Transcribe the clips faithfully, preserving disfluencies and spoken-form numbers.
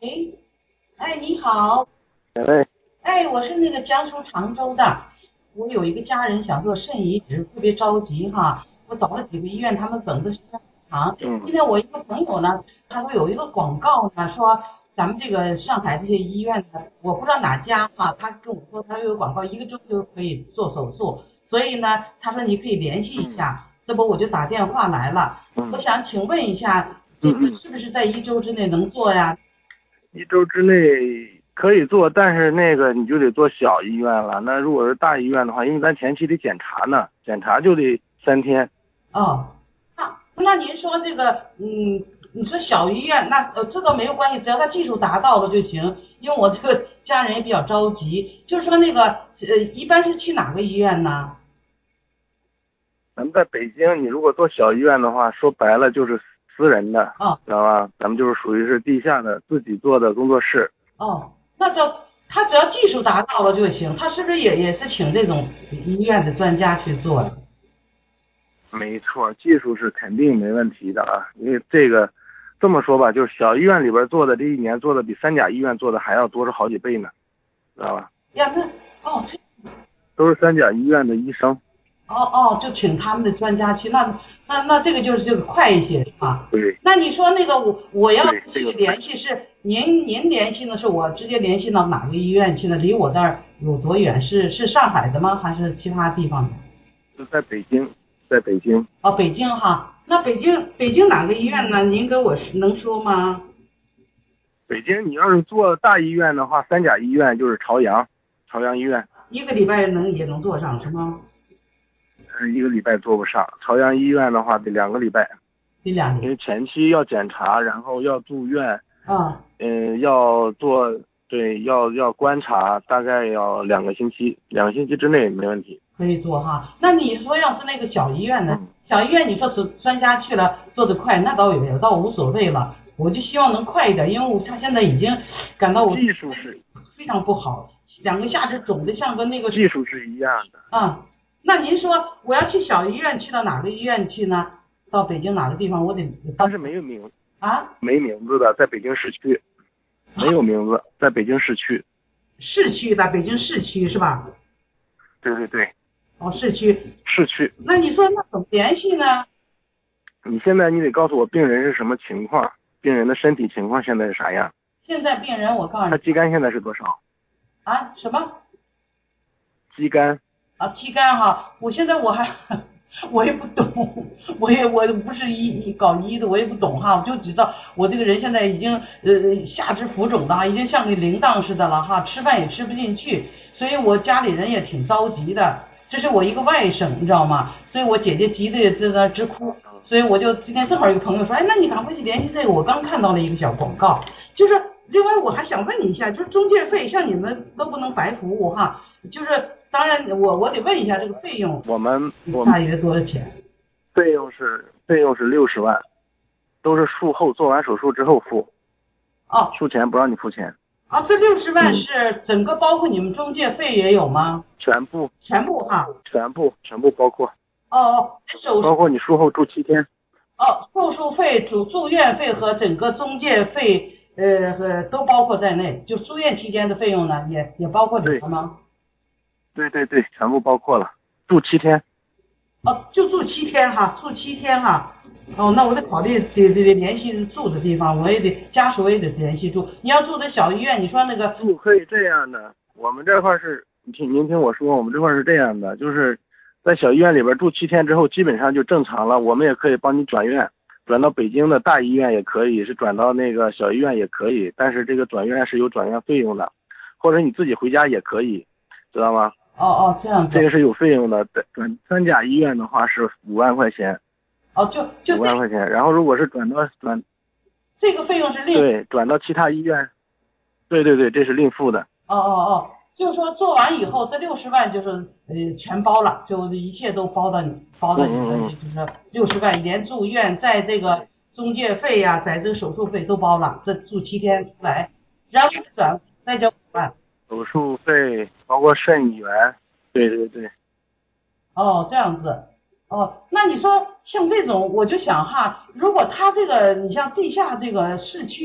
哎，哎，你好， 哎， 哎，我是那个江苏常州的，我有一个家人想做肾移植，特别着急哈，我找了几个医院，他们等的时间很长。 嗯今天我一个朋友呢，他说有一个广告呢，说咱们这个上海这些医院呢，我不知道哪家哈，他跟我说他有个广告，一个周就可以做手术，所以呢，他说你可以联系一嗯下，这不我就打电话来了，我嗯想请问一下，这嗯嗯， 个是不是在一周之内能做呀？ 一周之内可以做，但是那个你就得做小医院了。那如果是大医院的话，因为咱前期得检查呢，检查就得三天。 哦，那那您说这个，嗯，你说小医院，那呃这个没有关系，只要他技术达到了就行。因为我这个家人也比较着急，就是说那个呃，一般是去哪个医院呢？ 咱们在北京，你如果做小医院的话，说白了就是私人的， 哦知道吧？咱们就是属于是地下的自己做的工作室。 哦，那就他只要技术达到了就行，他是不是也也是请这种医院的专家去做的？ 没错，技术是肯定没问题的啊，因为这个这么说吧，就是小医院里边做的这一年做的比三甲医院做的还要多出好几倍呢，知道吧？ 呀，那哦这都是三甲医院的医生。 哦哦，就请他们的专家去，那那那这个就是这个快一些是吧？ 对。 那你说那个我我要对去这个联系是您您联系呢？是我直接联系到哪个医院去呢？离我这儿有多远？是是上海的吗？还是其他地方的？ 就在北京，在北京。 哦，北京哈。那北京北京哪个医院呢？您给我能说吗？ 北京你要是做大医院的话，三甲医院就是朝阳，朝阳医院。 一个礼拜能也能做上是吗？ 嗯，一个礼拜做不上，朝阳医院的话得两个礼拜， 这两年因为前期要检查，然后要住院， 啊。 嗯，要做，对，要要观察，大概要两个星期，两个星期之内没问题。 可以做哈。那你说要是那个小医院呢？ 嗯小医院你说是专家去了做得快，那倒也倒无所谓了。我就希望能快一点，因为我他现在已经感到我技术是非常不好，两个下肢肿得像个那个技术是一样的。 啊。那您说我要去小医院，去到哪个医院去呢？到北京哪个地方？我得但是没有名啊， 没名字的，在北京市区，没有名字，在北京市区。 市区的北京市区是吧？ 对对对， 哦，市区。 市区。 那你说那怎么联系呢？ 你现在你得告诉我病人是什么情况，病人的身体情况现在是啥样？ 现在病人我告诉你他肌酐现在是多少？ 啊，什么？ 肌酐。 啊，肌酐哈，我现在我还我也不懂，我也我不是医医搞医的，我也不懂哈，我就知道我这个人现在已经呃下肢浮肿的哈，已经像个铃铛似的了哈，吃饭也吃不进去，所以我家里人也挺着急的。这是我一个外甥，你知道吗？所以我姐姐急得也在那直哭，所以我就今天正好有个朋友说，哎，那你赶快去联系这个，我刚看到了一个小广告，就是另外我还想问你一下，就是中介费，像你们都不能白服务哈，就是当然我我得问一下这个费用， 我们我们大约多少钱？ 费用是费用是六十万，都是术后做完手术之后付， 哦术前不让你付钱。 啊，这六十万是整个包括你们中介费也有吗？ 全部全部哈？ 全部全部包括。 哦哦，手包括你术后住七天。 哦，手术费、住住院费和整个中介费，呃，和都包括在内。就住院期间的费用呢，也也包括里面吗？ 对对对，全部包括了，住七天。 哦，就住七天哈，住七天哈。哦，那我得考虑得得得联系住的地方，我也得家属也得联系住。你要住在小医院，你说那个住可以这样的，我们这块是，听您听我说，我们这块是这样的，就是在小医院里边住七天之后，基本上就正常了，我们也可以帮你转院，转到北京的大医院也可以，是转到那个小医院也可以，但是这个转院是有转院费用的，或者你自己回家也可以，知道吗？ 哦哦，这样子。 这个是有费用的，转三甲医院的话是五万块钱。 哦，就就五万块钱，然后如果是转到转， 这个费用是另对，转到其他医院，对对对，这是另付的。 哦哦哦，就是说做完以后，这六十万就是呃全包了，就一切都包到你包到你的， 嗯嗯就是六十万连住院，在这个中介费呀、在这个手术费都包了，这住七天出来，然后转再交五万。 手术费包括肾源，对对对。 哦，这样子。哦，那你说像这种，我就想哈，如果他这个，你像地下这个市区的，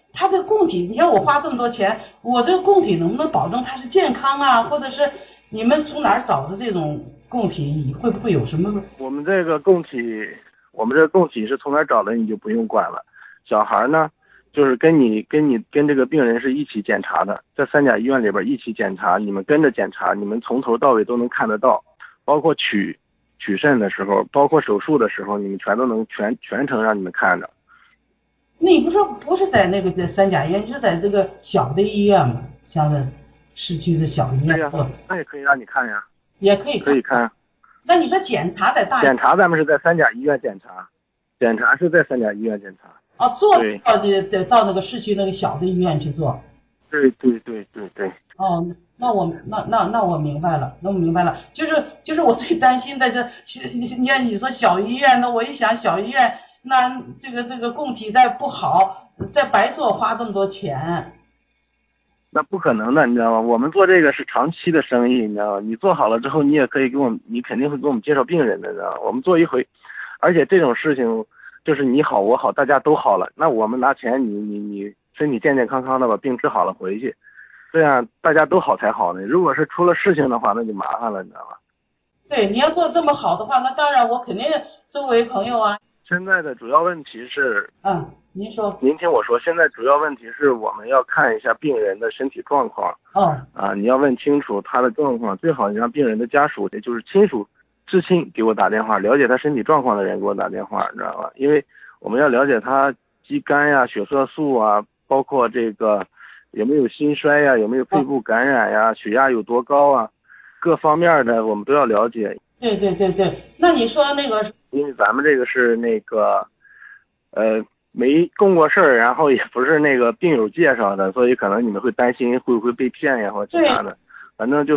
他这个供体，你看我花这么多钱，我这个供体能不能保证它是健康啊？或者是你们从哪儿找的这种供体？会不会有什么？ 我们这个供体，我们这个供体是从哪儿找的，你就不用管了。小孩呢，就是跟你跟你跟这个病人是一起检查的，在三甲医院里边一起检查，你们跟着检查，你们从头到尾都能看得到，包括取取肾的时候，包括手术的时候，你们全都能全全程让你们看着。 那你不说不是在那个在三甲医院，你是在这个小的医院吗？像这市区的小医院。 对呀、啊，那也可以让你看呀。 也可以看。 可以看。 那你说检查在大？ 检查咱们是在三甲医院检查，检查是在三甲医院检查。 哦，做到得得到那个市区那个小的医院去做。 对对对对对。 哦，那我那那那我明白了，那我明白了，就是就是我最担心的这，你看你说小医院，那我一想小医院，那这个这个供体再不好，再白做花这么多钱。 那不可能的，你知道吗？我们做这个是长期的生意，你知道吗？你做好了之后，你也可以给我们，你肯定会给我们介绍病人的，知道吗？我们做一回，而且这种事情就是你好我好大家都好了，那我们拿钱你你你身体健健康康的把病治好了回去，这样大家都好才好呢。如果是出了事情的话，那就麻烦了，你知道吗？ 对，你要做这么好的话，那当然我肯定周围朋友啊。 现在的主要问题是， 嗯，您说。 您听我说，现在主要问题是我们要看一下病人的身体状况。 哦。 啊，你要问清楚他的状况，最好你让病人的家属，也就是亲属、至亲给我打电话，了解他身体状况的人给我打电话，你知道吧？因为我们要了解他肌酐呀、血色素啊，包括这个有没有心衰呀、有没有肺部感染呀、血压有多高啊，各方面的我们都要了解。 对对对对，那你说那个， 因为咱们这个是那个，呃，没共过事儿，然后也不是那个病友介绍的，所以可能你们会担心会不会被骗呀，或者其他的。反正就是，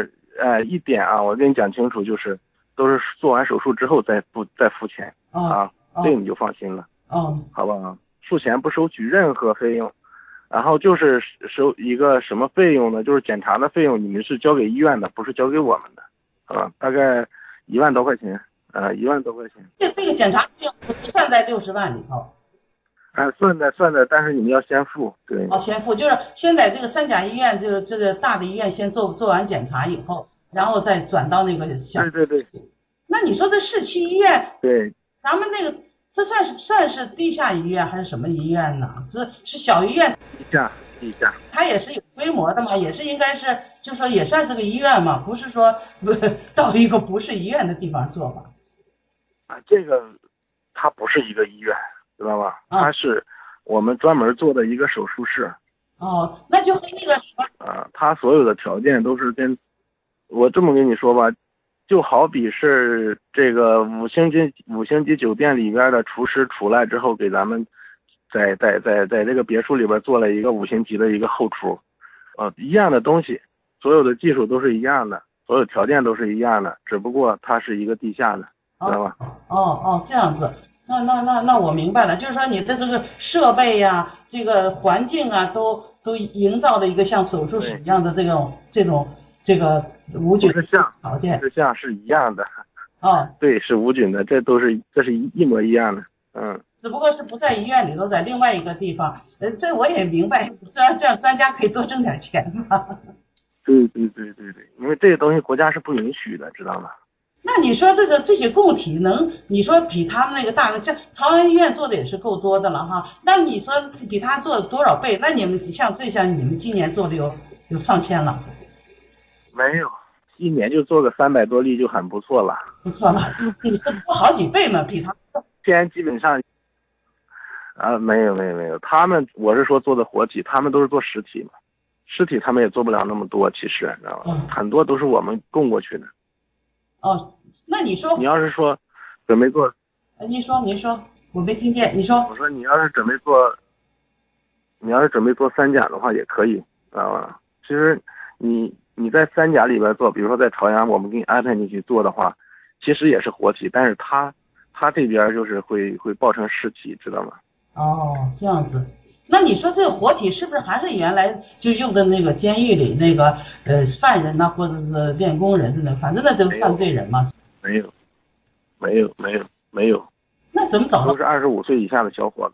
呃，一点啊，我跟你讲清楚，就是都是做完手术之后再付再付钱、 哦、 啊， 哦、 这个你就放心了。 哦， 好不好？付钱不收取任何费用，然后就是收一个什么费用呢？就是检查的费用，你们是交给医院的，不是交给我们的。啊，大概一万多块钱，呃，一万多块钱。 这这个检查费用不算在六十万里头。 哎、呃，算的算的，但是你们要先付，对。 哦，先付，就是先在这个三甲医院，这个这个大的医院先做做完检查以后，然后再转到那个小。 对对对。 那你说这市区医院？ 对。 咱们那个这算是算是地下医院还是什么医院呢？这是小医院。 地下。地下。 它也是有规模的嘛，也是应该是，就说也算是个医院嘛，不是说不到一个不是医院的地方做吧？ 啊，这个它不是一个医院，知道吧？它是我们专门做的一个手术室。 哦，那就和那个什么啊，它所有的条件都是跟，我这么跟你说吧，就好比是这个五星级五星级酒店里边的厨师出来之后给咱们。在在在在这个别墅里边做了一个五星级的一个后厨，呃，一样的东西，所有的技术都是一样的，所有条件都是一样的，只不过它是一个地下的，知道吧？ 哦哦，这样子，那那那那我明白了，就是说你的这个设备呀、啊，这个环境啊，都都营造的一个像手术室一样的这种这种这个无菌的条件， 是像是一样的。 哦， 对，是无菌的，这都是这是一模一样的，嗯。 只不过是不在医院里头，在另外一个地方，呃，这我也明白，这样这样专家可以多挣点钱嘛。 对对对对对，因为这个东西国家是不允许的，知道吗？ 那你说这个这些供体能，你说比他们那个大的，像朝阳医院做的也是够多的了哈。那你说比他做了多少倍？那你们像这像你们今年做的有有上千了？ 没有，一年就做个三百多例就很不错了。 不错了，你是多好几倍嘛，比他。 现在基本上。啊，没有没有没有，他们我是说做的活体，他们都是做实体嘛，实体他们也做不了那么多，其实你知道吗？嗯、很多都是我们供过去的。 哦，那你说， 你要是说准备做， 您说您说，我没听见，你说。 我说你要是准备做，你要是准备做三甲的话也可以，知道吧？其实你你在三甲里边做，比如说在朝阳，我们给你安排进去做的话，其实也是活体，但是他他这边就是会会爆成尸体，知道吗？ 哦，这样子，那你说这个活体是不是还是原来就用的那个监狱里那个呃犯人呐、啊，或者是练功人的，反正那都是犯罪人嘛？ 没有，没有，没有，没有。 那怎么找到？ 都是二十五岁以下的小伙子。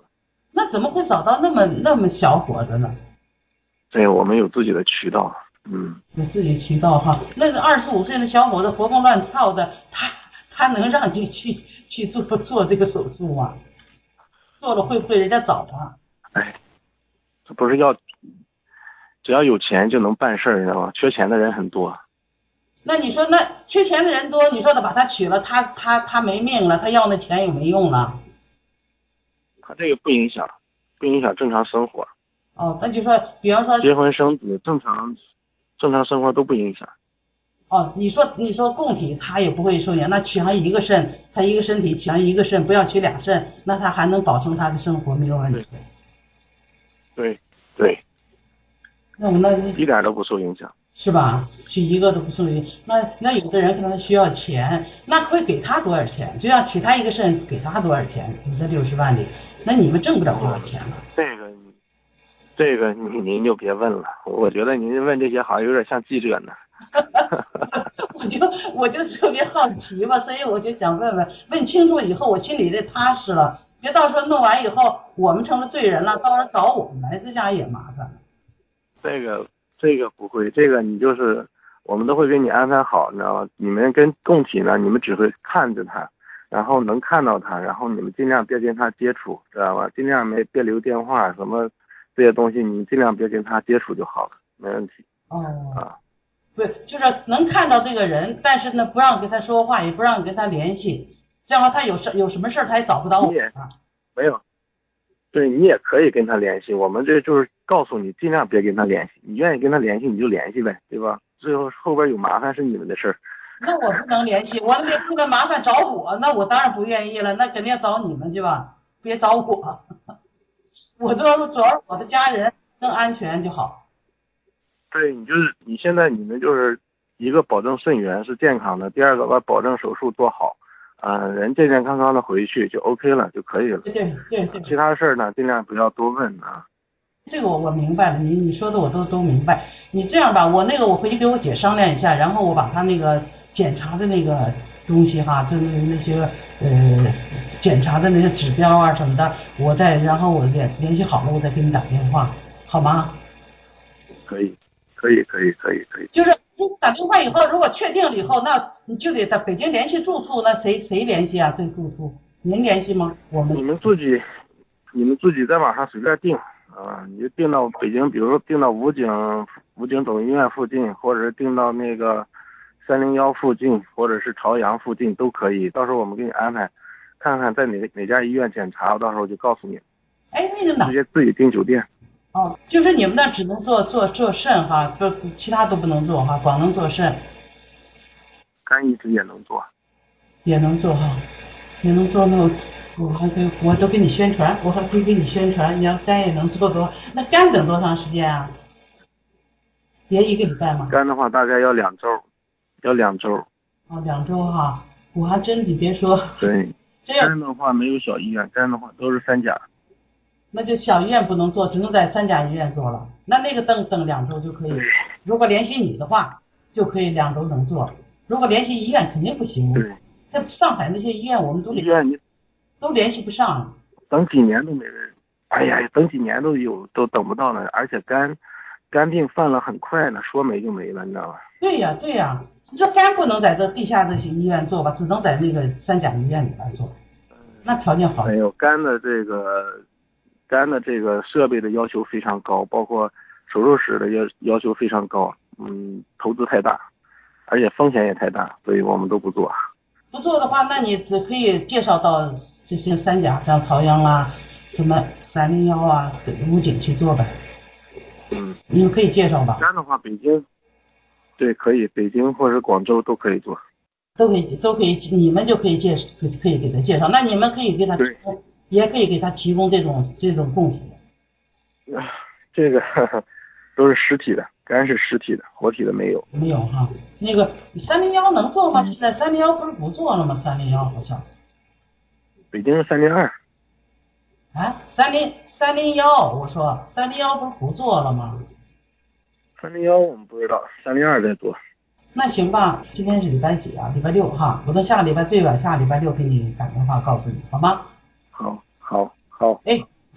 那怎么会找到那么那么小伙子呢？ 对，我们有自己的渠道。嗯， 有自己渠道哈。那个二十五岁的小伙子活蹦乱跳的，他他能让你去去做做这个手术吗？做了会不会人家找他？ 哎，这不是要只要有钱就能办事儿，你知道吗？缺钱的人很多。 那你说那缺钱的人多，你说他把他娶了，他他他没命了，他要那钱也没用了。 他这个不影响，不影响正常生活。 哦，那就说，比方说结婚生子，正常正常生活都不影响。 哦，你说你说供体他也不会受影响，那取上一个肾，他一个身体取上一个肾，不要取俩肾，那他还能保证他的生活没有问题。 对对。 那我那一点都不受影响。 是吧？取一个都不受影响。那那有的人可能需要钱，那会给他多少钱？就像取他一个肾，给他多少钱？你这六十万里，那你们挣不了多少钱了。 这个这个您您就别问了，我觉得您问这些好像有点像记者呢。 我就我就特别好奇嘛，所以我就想问问，问清楚以后我心里这踏实了，别到时候弄完以后我们成了罪人了，到时候找我们来，这下也麻烦了。 这个这个不会，这个你就是我们都会给你安排好，你知道吗？你们跟供体呢，你们只会看着他，然后能看到他，然后你们尽量别跟他接触，知道吧？尽量没别留电话什么这些东西，你尽量别跟他接触就好了，没问题。 哦。 啊。 对，就是能看到这个人，但是呢，不让跟他说话，也不让跟他联系，这样他有事有什么事他也找不到我。 没有。对，你也可以跟他联系，我们这就是告诉你尽量别跟他联系，你愿意跟他联系你就联系呗，对吧？最后后边有麻烦是你们的事儿。 那我不能联系，我那现在麻烦找我，那我当然不愿意了，那肯定要找你们去吧，别找我。我主要是主要是我的家人更安全就好。 对，你就是你现在你们就是一个保证肾源是健康的，第二个把保证手术做好。啊、呃，人健健康康的回去就 OK 了就可以了。 对对对对。 其他事儿呢，尽量不要多问啊。 这个我我明白了，你你说的我都都明白。你这样吧，我那个我回去跟我姐商量一下，然后我把他那个检查的那个东西哈，就那那些呃检查的那些指标啊什么的，我再然后我联联系好了，我再给你打电话，好吗？ 可以，可以，可以，可以，可以。 就是打电话以后，如果确定了以后，那你就得在北京联系住处，那谁谁联系啊？这个住处您联系吗？我们你们自己，你们自己在网上随便订啊，你就订到北京，比如说订到武警武警总医院附近，或者是订到那个三零幺附近，或者是朝阳附近都可以。到时候我们给你安排，看看在哪哪家医院检查，到时候就告诉你。 哎，那个哪？ 直接自己订酒店。 哦，就是你们那只能做做做肾哈，不其他都不能做哈，光能做肾。 肝移植也能做。 也能做哈，也能做那我我还给我都给你宣传，我还可以给你宣传，你要肝也能做多，那肝等多长时间啊？也一个礼拜吗？ 肝的话大概要两周，要两周。 哦，两周哈，我还真你别说。 对。 这样。 肝的话没有小医院，肝的话都是三甲。 那就小医院不能做，只能在三甲医院做了。那那个等等两周就可以，如果联系你的话，就可以两周能做。如果联系医院肯定不行。 对。 在上海那些医院我们都医院你都联系不上。 等几年都没人，哎呀，等几年都有都等不到呢。而且肝肝病犯了很快呢，说没就没了，你知道吧？ 对呀对呀，你这肝不能在这地下这些医院做吧，只能在那个三甲医院里边做。那条件好。 没有肝的这个。肝的这个设备的要求非常高，包括手术室的要要求非常高，嗯，投资太大，而且风险也太大，所以我们都不做。 不做的话，那你只可以介绍到这些三甲，像朝阳啊、什么三零幺啊、武警去做呗。 嗯。 你们可以介绍吧？ 肝的话，北京，对，可以，北京或者广州都可以做。 都可以，都可以，你们就可以介可可以给他介绍，那你们可以给他。 对。 也可以给他提供这种这种供体。 这个呵呵都是实体的，肝是实体的，活体的没有。 没有哈，那个三零幺能做吗？现在三零幺不是不做了吗？三零幺好像。 北京是三零二。 啊，三零三零幺，我说三零幺不是不做了吗？ 三零幺我们不知道，三零二在做。 那行吧，今天是礼拜几啊？礼拜六哈，我等下礼拜最晚下礼拜六给你打电话告诉你，好吗？ 好，好，好。 哎。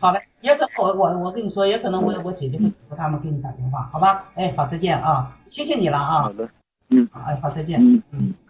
好的，也可能我我我跟你说，也可能我我姐姐会和他们给你打电话，好吧？哎，好，再见啊，谢谢你了啊。 好的，嗯， 哎，好，再见。 嗯嗯。